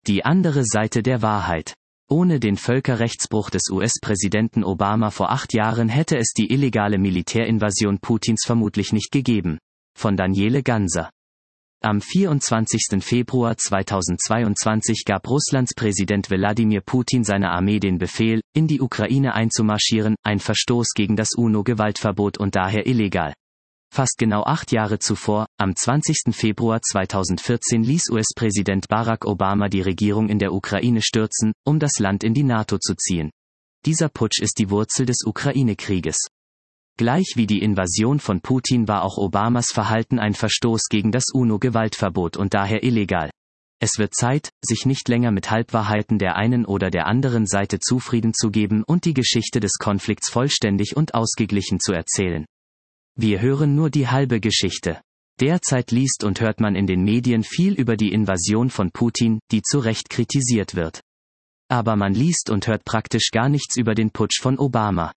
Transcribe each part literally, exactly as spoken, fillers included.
Die andere Seite der Wahrheit. Ohne den Völkerrechtsbruch des U S-Präsidenten Obama vor acht Jahren hätte es die illegale Militärinvasion Putins vermutlich nicht gegeben. Von Daniele Ganser. Am vierundzwanzigsten Februar zweitausendzweiundzwanzig gab Russlands Präsident Wladimir Putin seiner Armee den Befehl, in die Ukraine einzumarschieren, ein Verstoß gegen das UNO-Gewaltverbot und daher illegal. Fast genau acht Jahre zuvor, am zwanzigsten Februar zweitausendvierzehn ließ U S-Präsident Barack Obama die Regierung in der Ukraine stürzen, um das Land in die NATO zu ziehen. Dieser Putsch ist die Wurzel des Ukraine-Krieges. Gleich wie die Invasion von Putin war auch Obamas Verhalten ein Verstoß gegen das UNO-Gewaltverbot und daher illegal. Es wird Zeit, sich nicht länger mit Halbwahrheiten der einen oder der anderen Seite zufrieden zu geben und die Geschichte des Konflikts vollständig und ausgeglichen zu erzählen. Wir hören nur die halbe Geschichte. Derzeit liest und hört man in den Medien viel über die Invasion von Putin, die zu Recht kritisiert wird. Aber man liest und hört praktisch gar nichts über den Putsch von Obama.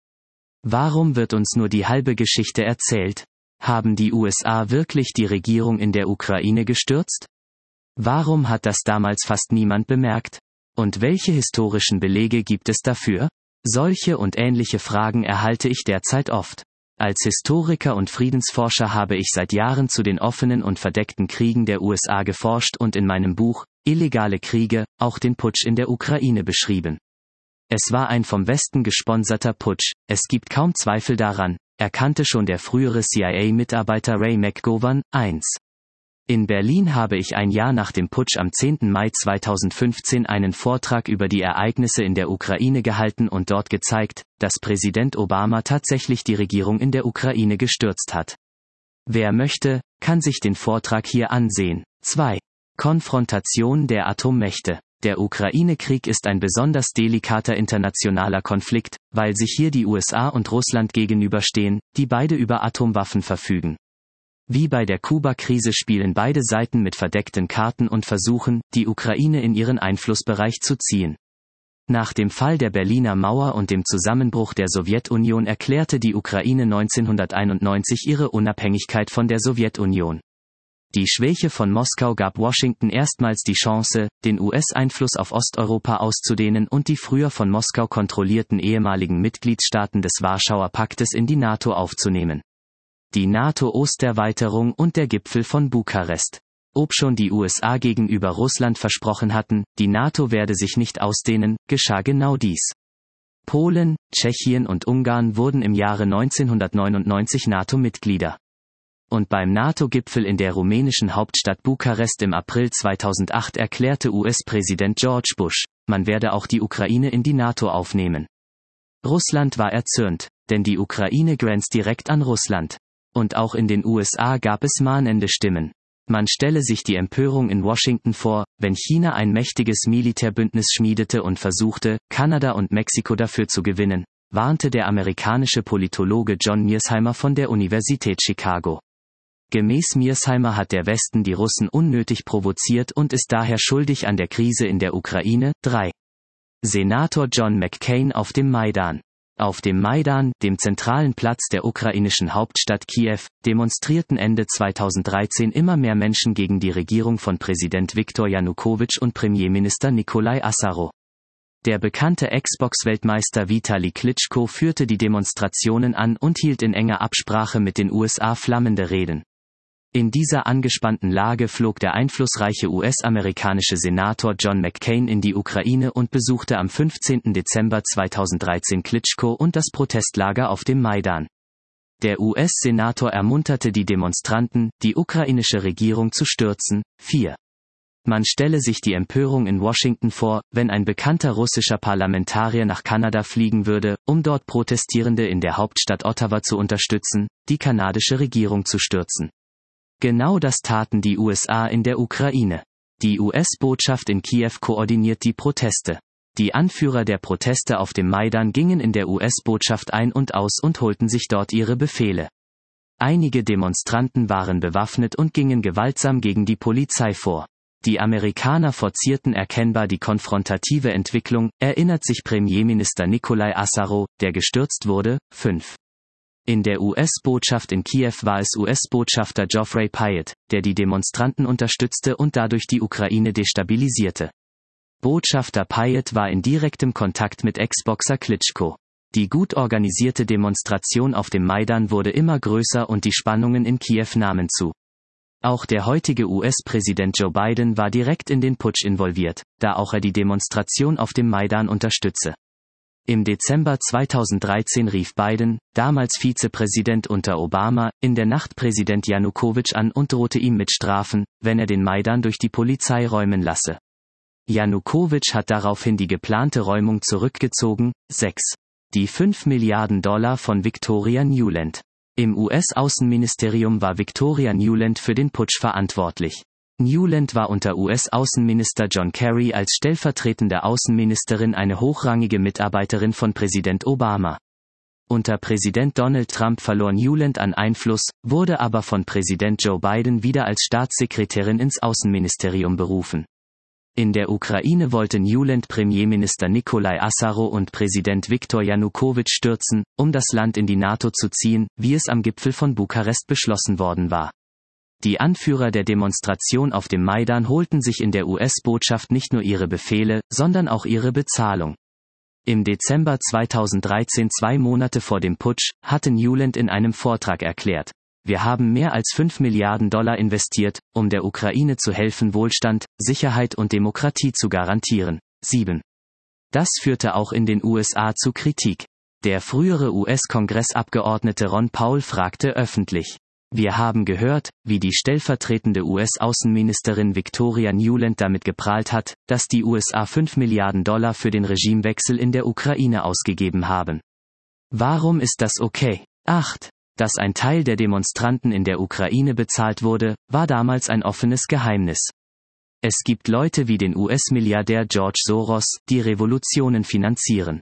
Warum wird uns nur die halbe Geschichte erzählt? Haben die U S A wirklich die Regierung in der Ukraine gestürzt? Warum hat das damals fast niemand bemerkt? Und welche historischen Belege gibt es dafür? Solche und ähnliche Fragen erhalte ich derzeit oft. Als Historiker und Friedensforscher habe ich seit Jahren zu den offenen und verdeckten Kriegen der U S A geforscht und in meinem Buch »Illegale Kriege« auch den Putsch in der Ukraine beschrieben. Es war ein vom Westen gesponserter Putsch, es gibt kaum Zweifel daran, erkannte schon der frühere C I A-Mitarbeiter Ray McGovern. eins. In Berlin habe ich ein Jahr nach dem Putsch am zehnten Mai zweitausendfünfzehn einen Vortrag über die Ereignisse in der Ukraine gehalten und dort gezeigt, dass Präsident Obama tatsächlich die Regierung in der Ukraine gestürzt hat. Wer möchte, kann sich den Vortrag hier ansehen. zwei. Konfrontation der Atommächte. Der Ukraine-Krieg ist ein besonders delikater internationaler Konflikt, weil sich hier die U S A und Russland gegenüberstehen, die beide über Atomwaffen verfügen. Wie bei der Kuba-Krise spielen beide Seiten mit verdeckten Karten und versuchen, die Ukraine in ihren Einflussbereich zu ziehen. Nach dem Fall der Berliner Mauer und dem Zusammenbruch der Sowjetunion erklärte die Ukraine neunzehnhunderteinundneunzig ihre Unabhängigkeit von der Sowjetunion. Die Schwäche von Moskau gab Washington erstmals die Chance, den U S-Einfluss auf Osteuropa auszudehnen und die früher von Moskau kontrollierten ehemaligen Mitgliedstaaten des Warschauer Paktes in die NATO aufzunehmen. Die NATO-Osterweiterung und der Gipfel von Bukarest. Obschon die U S A gegenüber Russland versprochen hatten, die NATO werde sich nicht ausdehnen, geschah genau dies. Polen, Tschechien und Ungarn wurden im Jahre neunzehnhundertneunundneunzig NATO-Mitglieder. Und beim NATO-Gipfel in der rumänischen Hauptstadt Bukarest im April zweitausendacht erklärte U S-Präsident George Bush, man werde auch die Ukraine in die NATO aufnehmen. Russland war erzürnt, denn die Ukraine grenzt direkt an Russland. Und auch in den U S A gab es mahnende Stimmen. Man stelle sich die Empörung in Washington vor, wenn China ein mächtiges Militärbündnis schmiedete und versuchte, Kanada und Mexiko dafür zu gewinnen, warnte der amerikanische Politologe John Mearsheimer von der Universität Chicago. Gemäß Mearsheimer hat der Westen die Russen unnötig provoziert und ist daher schuldig an der Krise in der Ukraine. drei. Senator John McCain auf dem Maidan. Auf dem Maidan, dem zentralen Platz der ukrainischen Hauptstadt Kiew, demonstrierten Ende zweitausenddreizehn immer mehr Menschen gegen die Regierung von Präsident Viktor Janukowitsch und Premierminister Nikolai Assaro. Der bekannte Xbox-Weltmeister Vitali Klitschko führte die Demonstrationen an und hielt in enger Absprache mit den U S A flammende Reden. In dieser angespannten Lage flog der einflussreiche U S-amerikanische Senator John McCain in die Ukraine und besuchte am fünfzehnten Dezember zweitausenddreizehn Klitschko und das Protestlager auf dem Maidan. Der U S-Senator ermunterte die Demonstranten, die ukrainische Regierung zu stürzen. vier. Man stelle sich die Empörung in Washington vor, wenn ein bekannter russischer Parlamentarier nach Kanada fliegen würde, um dort Protestierende in der Hauptstadt Ottawa zu unterstützen, die kanadische Regierung zu stürzen. Genau das taten die U S A in der Ukraine. Die U S-Botschaft in Kiew koordiniert die Proteste. Die Anführer der Proteste auf dem Maidan gingen in der U S-Botschaft ein und aus und holten sich dort ihre Befehle. Einige Demonstranten waren bewaffnet und gingen gewaltsam gegen die Polizei vor. Die Amerikaner forcierten erkennbar die konfrontative Entwicklung, erinnert sich Premierminister Nikolai Assaro, der gestürzt wurde. fünf. In der U S-Botschaft in Kiew war es U S-Botschafter Geoffrey Pyatt, der die Demonstranten unterstützte und dadurch die Ukraine destabilisierte. Botschafter Pyatt war in direktem Kontakt mit Ex-Boxer Klitschko. Die gut organisierte Demonstration auf dem Maidan wurde immer größer und die Spannungen in Kiew nahmen zu. Auch der heutige U S-Präsident Joe Biden war direkt in den Putsch involviert, da auch er die Demonstration auf dem Maidan unterstütze. Im Dezember zweitausenddreizehn rief Biden, damals Vizepräsident unter Obama, in der Nacht Präsident Janukowitsch an und drohte ihm mit Strafen, wenn er den Maidan durch die Polizei räumen lasse. Janukowitsch hat daraufhin die geplante Räumung zurückgezogen. sechs. Die fünf Milliarden Dollar von Victoria Nuland. Im U S-Außenministerium war Victoria Nuland für den Putsch verantwortlich. Nuland war unter U S-Außenminister John Kerry als stellvertretende Außenministerin eine hochrangige Mitarbeiterin von Präsident Obama. Unter Präsident Donald Trump verlor Nuland an Einfluss, wurde aber von Präsident Joe Biden wieder als Staatssekretärin ins Außenministerium berufen. In der Ukraine wollte Nuland Premierminister Nikolai Assarow und Präsident Viktor Janukowitsch stürzen, um das Land in die NATO zu ziehen, wie es am Gipfel von Bukarest beschlossen worden war. Die Anführer der Demonstration auf dem Maidan holten sich in der U S-Botschaft nicht nur ihre Befehle, sondern auch ihre Bezahlung. Im Dezember zweitausenddreizehn, zwei Monate vor dem Putsch, hatte Nuland in einem Vortrag erklärt: Wir haben mehr als fünf Milliarden Dollar investiert, um der Ukraine zu helfen, Wohlstand, Sicherheit und Demokratie zu garantieren. sieben. Das führte auch in den U S A zu Kritik. Der frühere U S-Kongressabgeordnete Ron Paul fragte öffentlich: Wir haben gehört, wie die stellvertretende U S-Außenministerin Victoria Nuland damit geprahlt hat, dass die U S A fünf Milliarden Dollar für den Regimewechsel in der Ukraine ausgegeben haben. Warum ist das okay? acht. Dass ein Teil der Demonstranten in der Ukraine bezahlt wurde, war damals ein offenes Geheimnis. Es gibt Leute wie den U S-Milliardär George Soros, die Revolutionen finanzieren.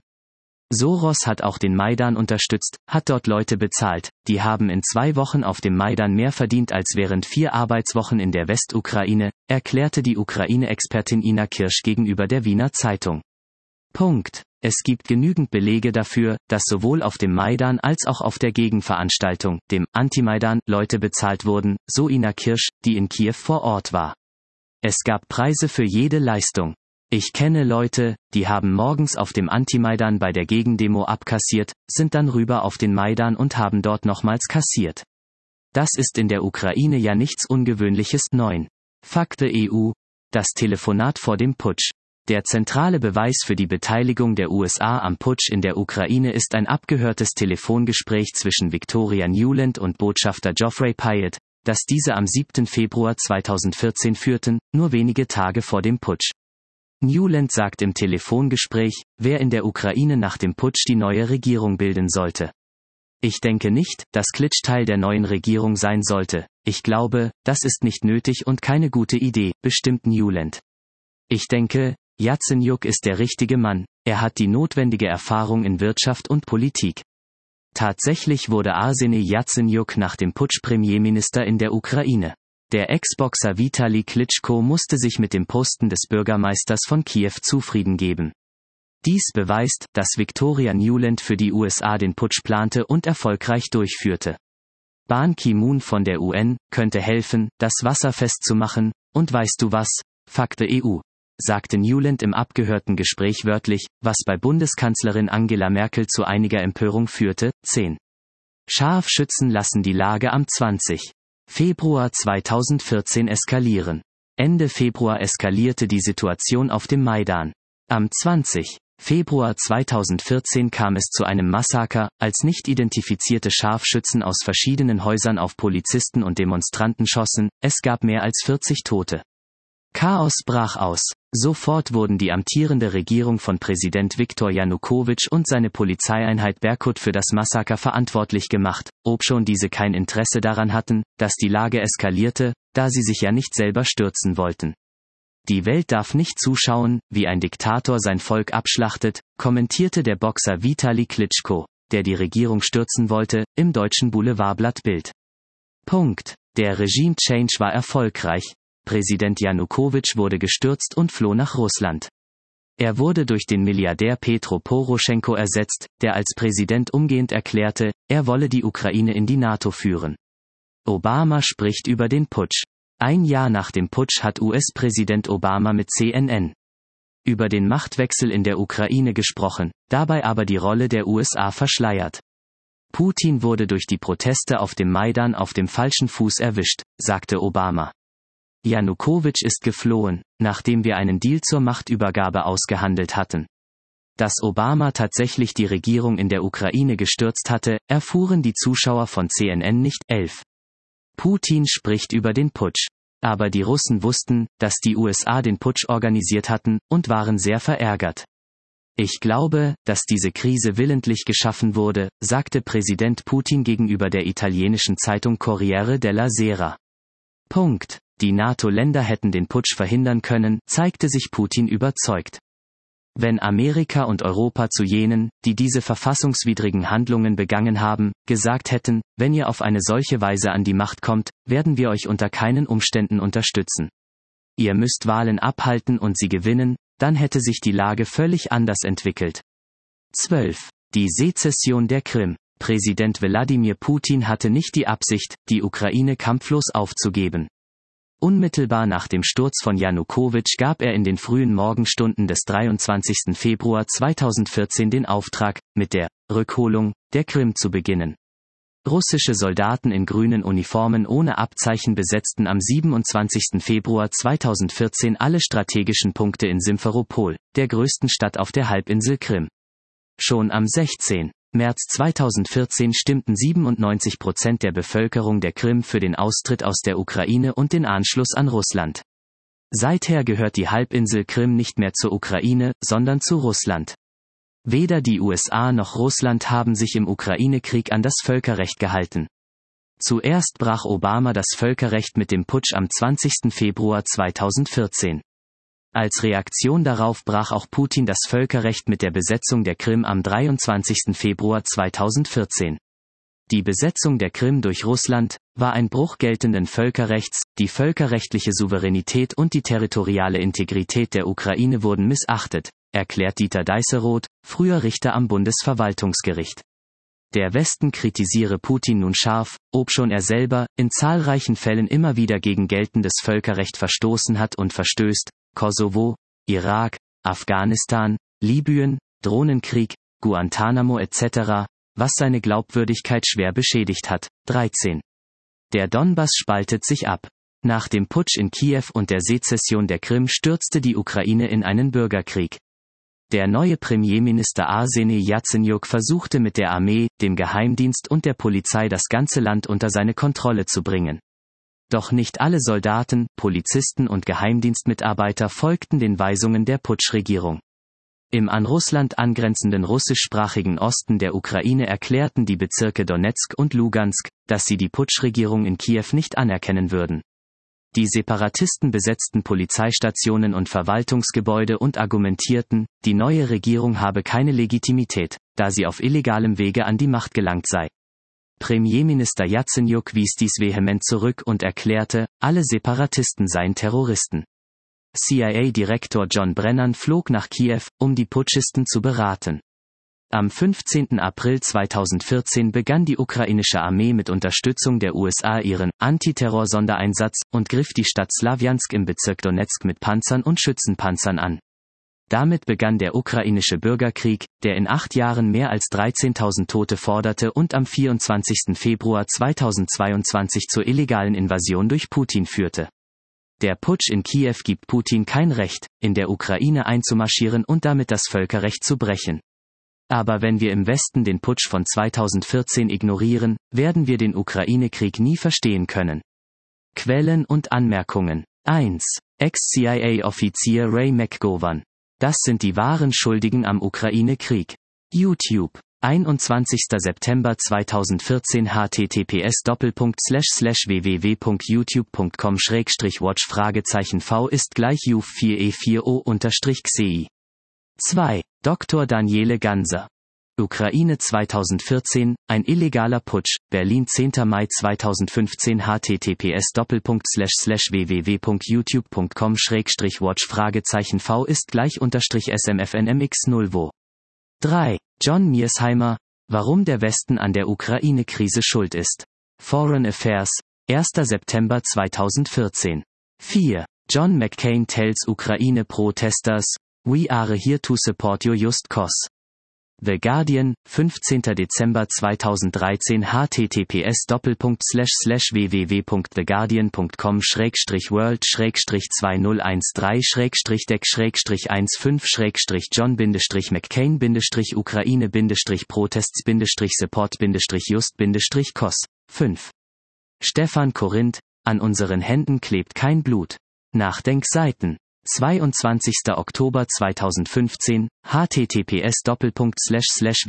Soros hat auch den Maidan unterstützt, hat dort Leute bezahlt, die haben in zwei Wochen auf dem Maidan mehr verdient als während vier Arbeitswochen in der Westukraine, erklärte die Ukraine-Expertin Ina Kirsch gegenüber der Wiener Zeitung. Punkt. Es gibt genügend Belege dafür, dass sowohl auf dem Maidan als auch auf der Gegenveranstaltung, dem Anti-Maidan, Leute bezahlt wurden, so Ina Kirsch, die in Kiew vor Ort war. Es gab Preise für jede Leistung. Ich kenne Leute, die haben morgens auf dem Anti-Maidan bei der Gegendemo abkassiert, sind dann rüber auf den Maidan und haben dort nochmals kassiert. Das ist in der Ukraine ja nichts Ungewöhnliches. neun. Fakte E U. Das Telefonat vor dem Putsch. Der zentrale Beweis für die Beteiligung der U S A am Putsch in der Ukraine ist ein abgehörtes Telefongespräch zwischen Victoria Nuland und Botschafter Geoffrey Pyatt, das diese am siebten Februar zweitausendvierzehn führten, nur wenige Tage vor dem Putsch. Nuland sagt im Telefongespräch, wer in der Ukraine nach dem Putsch die neue Regierung bilden sollte. Ich denke nicht, dass Klitsch Teil der neuen Regierung sein sollte. Ich glaube, das ist nicht nötig und keine gute Idee, bestimmt Nuland. Ich denke, Jatsenjuk ist der richtige Mann, er hat die notwendige Erfahrung in Wirtschaft und Politik. Tatsächlich wurde Arseny Jatsenjuk nach dem Putsch Premierminister in der Ukraine. Der Ex-Boxer Vitali Klitschko musste sich mit dem Posten des Bürgermeisters von Kiew zufrieden geben. Dies beweist, dass Victoria Nuland für die U S A den Putsch plante und erfolgreich durchführte. Ban Ki-moon von der U N könnte helfen, das Wasser festzumachen, und weißt du was? Fakte E U. Sagte Nuland im abgehörten Gespräch wörtlich, was bei Bundeskanzlerin Angela Merkel zu einiger Empörung führte. zehn. Scharfschützen lassen die Lage am zwanzigsten Februar zweitausendvierzehn eskalieren. Ende Februar eskalierte die Situation auf dem Maidan. Am zwanzigsten Februar zweitausendvierzehn kam es zu einem Massaker, als nicht identifizierte Scharfschützen aus verschiedenen Häusern auf Polizisten und Demonstranten schossen, es gab mehr als vierzig Tote. Chaos brach aus. Sofort wurden die amtierende Regierung von Präsident Viktor Janukowitsch und seine Polizeieinheit Berkut für das Massaker verantwortlich gemacht, obschon diese kein Interesse daran hatten, dass die Lage eskalierte, da sie sich ja nicht selber stürzen wollten. Die Welt darf nicht zuschauen, wie ein Diktator sein Volk abschlachtet, kommentierte der Boxer Vitali Klitschko, der die Regierung stürzen wollte, im deutschen Boulevardblatt Bild. Punkt. Der Regime-Change war erfolgreich. Präsident Janukowitsch wurde gestürzt und floh nach Russland. Er wurde durch den Milliardär Petro Poroschenko ersetzt, der als Präsident umgehend erklärte, er wolle die Ukraine in die NATO führen. Obama spricht über den Putsch. Ein Jahr nach dem Putsch hat U S-Präsident Obama mit C N N über den Machtwechsel in der Ukraine gesprochen, dabei aber die Rolle der U S A verschleiert. Putin wurde durch die Proteste auf dem Maidan auf dem falschen Fuß erwischt, sagte Obama. Janukowitsch ist geflohen, nachdem wir einen Deal zur Machtübergabe ausgehandelt hatten. Dass Obama tatsächlich die Regierung in der Ukraine gestürzt hatte, erfuhren die Zuschauer von C N N nicht. elf. Putin spricht über den Putsch. Aber die Russen wussten, dass die U S A den Putsch organisiert hatten, und waren sehr verärgert. Ich glaube, dass diese Krise willentlich geschaffen wurde, sagte Präsident Putin gegenüber der italienischen Zeitung Corriere della Sera. Punkt. Die NATO-Länder hätten den Putsch verhindern können, zeigte sich Putin überzeugt. Wenn Amerika und Europa zu jenen, die diese verfassungswidrigen Handlungen begangen haben, gesagt hätten, wenn ihr auf eine solche Weise an die Macht kommt, werden wir euch unter keinen Umständen unterstützen. Ihr müsst Wahlen abhalten und sie gewinnen, dann hätte sich die Lage völlig anders entwickelt. zwölf. Die Sezession der Krim. Präsident Wladimir Putin hatte nicht die Absicht, die Ukraine kampflos aufzugeben. Unmittelbar nach dem Sturz von Janukowitsch gab er in den frühen Morgenstunden des dreiundzwanzigsten Februar zweitausendvierzehn den Auftrag, mit der Rückholung der Krim zu beginnen. Russische Soldaten in grünen Uniformen ohne Abzeichen besetzten am siebenundzwanzigsten Februar zweitausendvierzehn alle strategischen Punkte in Simferopol, der größten Stadt auf der Halbinsel Krim. Schon am sechzehnten März zweitausendvierzehn stimmten siebenundneunzig Prozent der Bevölkerung der Krim für den Austritt aus der Ukraine und den Anschluss an Russland. Seither gehört die Halbinsel Krim nicht mehr zur Ukraine, sondern zu Russland. Weder die U S A noch Russland haben sich im Ukraine-Krieg an das Völkerrecht gehalten. Zuerst brach Obama das Völkerrecht mit dem Putsch am zwanzigsten Februar zweitausendvierzehn. Als Reaktion darauf brach auch Putin das Völkerrecht mit der Besetzung der Krim am dreiundzwanzigsten Februar zweitausendvierzehn. Die Besetzung der Krim durch Russland war ein Bruch geltenden Völkerrechts, die völkerrechtliche Souveränität und die territoriale Integrität der Ukraine wurden missachtet, erklärt Dieter Deisseroth, früher Richter am Bundesverwaltungsgericht. Der Westen kritisiere Putin nun scharf, obschon er selber in zahlreichen Fällen immer wieder gegen geltendes Völkerrecht verstoßen hat und verstößt, Kosovo, Irak, Afghanistan, Libyen, Drohnenkrieg, Guantanamo et cetera, was seine Glaubwürdigkeit schwer beschädigt hat. dreizehn. Der Donbass spaltet sich ab. Nach dem Putsch in Kiew und der Sezession der Krim stürzte die Ukraine in einen Bürgerkrieg. Der neue Premierminister Arseni Jatsenyuk versuchte mit der Armee, dem Geheimdienst und der Polizei das ganze Land unter seine Kontrolle zu bringen. Doch nicht alle Soldaten, Polizisten und Geheimdienstmitarbeiter folgten den Weisungen der Putschregierung. Im an Russland angrenzenden russischsprachigen Osten der Ukraine erklärten die Bezirke Donezk und Lugansk, dass sie die Putschregierung in Kiew nicht anerkennen würden. Die Separatisten besetzten Polizeistationen und Verwaltungsgebäude und argumentierten, die neue Regierung habe keine Legitimität, da sie auf illegalem Wege an die Macht gelangt sei. Premierminister Jatsenyuk wies dies vehement zurück und erklärte, alle Separatisten seien Terroristen. C I A-Direktor John Brennan flog nach Kiew, um die Putschisten zu beraten. Am fünfzehnten April zweitausendvierzehn begann die ukrainische Armee mit Unterstützung der U S A ihren Antiterror-Sondereinsatz und griff die Stadt Slawjansk im Bezirk Donezk mit Panzern und Schützenpanzern an. Damit begann der ukrainische Bürgerkrieg, der in acht Jahren mehr als dreizehntausend Tote forderte und am vierundzwanzigsten Februar zweitausendzweiundzwanzig zur illegalen Invasion durch Putin führte. Der Putsch in Kiew gibt Putin kein Recht, in der Ukraine einzumarschieren und damit das Völkerrecht zu brechen. Aber wenn wir im Westen den Putsch von zweitausendvierzehn ignorieren, werden wir den Ukraine-Krieg nie verstehen können. Quellen und Anmerkungen. eins. Ex-C I A-Offizier Ray McGovern. Das sind die wahren Schuldigen am Ukraine-Krieg. YouTube. einundzwanzigster September zweitausendvierzehn https doppelpunkt slash slash www.youtube.com schrägstrich watch Fragezeichen v ist gleich juf vier e vier o unterstrich xei. zwei. Doktor Daniele Ganser. Ukraine zweitausendvierzehn, ein illegaler Putsch, Berlin zehnter Mai zweitausendfünfzehn https doppelpunkt slash slash www.youtube.com schrägstrich watch Fragezeichen v ist gleich unterstrich smfnmx null wo. drei. John Mearsheimer, warum der Westen an der Ukraine-Krise schuld ist. Foreign Affairs, erster September zweitausendvierzehn. vier. John McCain tells Ukraine protesters, We are here to support you just cause. The Guardian, fünfzehnter Dezember zweitausenddreizehn https doppelpunkt slash slash www.theguardian.com schrägstrich world schrägstrich zweitausenddreizehn schrägstrich deck schrägstrich fünfzehn schrägstrich john bindestrich mccain bindestrich ukraine bindestrich protests bindestrich support bindestrich just bindestrich cos. fünf. Stefan Korinth, an unseren Händen klebt kein Blut. Nachdenkseiten. zweiundzwanzigster Oktober zweitausendfünfzehn, https doppelpunkt slash slash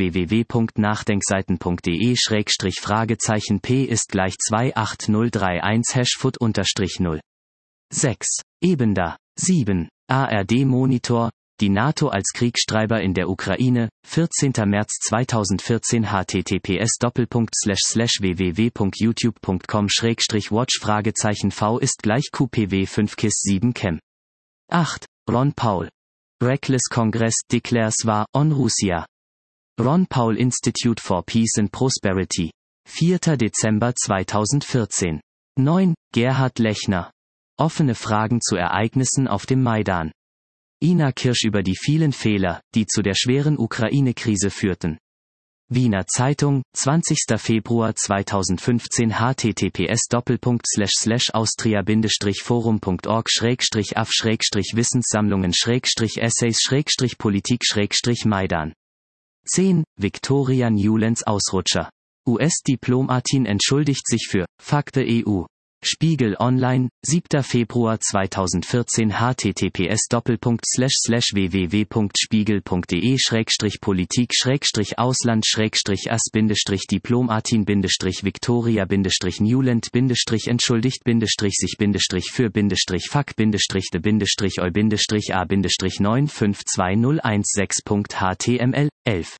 www.nachdenkseiten.de schrägstrich Fragezeichen p ist gleich zwei acht null drei eins hashfoot unterstrich null. sechs. Ebenda. sieben. A R D Monitor, die NATO als Kriegstreiber in der Ukraine, vierzehnter März zweitausendvierzehn https doppelpunkt slash slash www.youtube.com schrägstrich watch Fragezeichen v ist gleich Q P W fünf K I S sieben Chem. acht. Ron Paul. Reckless Congress declares war on Russia. Ron Paul Institute for Peace and Prosperity. vierter Dezember zweitausendvierzehn. neun. Gerhard Lechner. Offene Fragen zu Ereignissen auf dem Maidan. Ina Kirsch über die vielen Fehler, die zu der schweren Ukraine-Krise führten. Wiener Zeitung, zwanzigster Februar zweitausendfünfzehn https doppelpunkt slash slash austria forum.org schrägstrich af schrägstrich Wissenssammlungen schrägstrich Essays schrägstrich Politik schrägstrich Maidan. zehn. Victoria Newlands Ausrutscher. U S-Diplomatin entschuldigt sich für Fakte E U. Spiegel Online, siebter Februar zweitausendvierzehn https doppelpunkt slash slash www.spiegel.de schrägstrich Politik schrägstrich Ausland schrägstrich as bindestrich Diplomatin bindestrich Victoria bindestrich Newland bindestrich entschuldigt bindestrich sich bindestrich für bindestrich fuck bindestrich de bindestrich eu bindestrich a bindestrich neun fünf zwei null eins sechs punkt html. elf.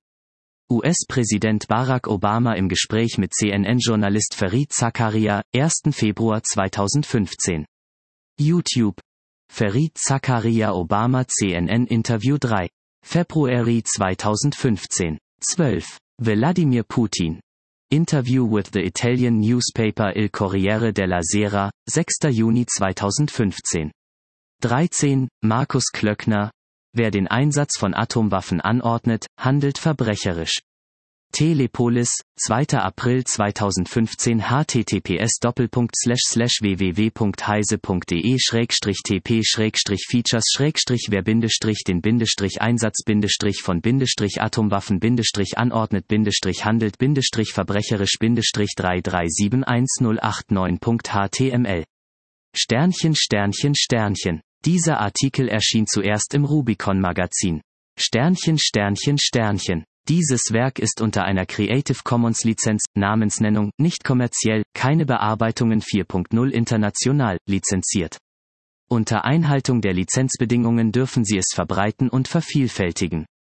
U S-Präsident Barack Obama im Gespräch mit C N N-Journalist Fareed Zakaria, erster Februar zweitausendfünfzehn. YouTube. Fareed Zakaria Obama C N N Interview drei. Februar zweitausendfünfzehn. zwölf. Wladimir Putin. Interview with the Italian newspaper Il Corriere della Sera, sechster Juni zweitausendfünfzehn. dreizehn. Markus Klöckner. Wer den Einsatz von Atomwaffen anordnet, handelt verbrecherisch. Telepolis, zweiter April zweitausendfünfzehn https doppelpunkt slash slash www.heise.de schrägstrich tp schrägstrich features schrägstrich wer bindestrich den bindestrich Einsatz bindestrich von bindestrich Atomwaffen bindestrich anordnet bindestrich handelt bindestrich verbrecherisch bindestrich drei drei sieben eins null acht neun punkt html. Sternchen Sternchen Sternchen. Dieser Artikel erschien zuerst im Rubicon-Magazin. Sternchen Sternchen Sternchen. Dieses Werk ist unter einer Creative Commons Lizenz, Namensnennung, nicht kommerziell, keine Bearbeitungen vier Punkt null international, lizenziert. Unter Einhaltung der Lizenzbedingungen dürfen Sie es verbreiten und vervielfältigen.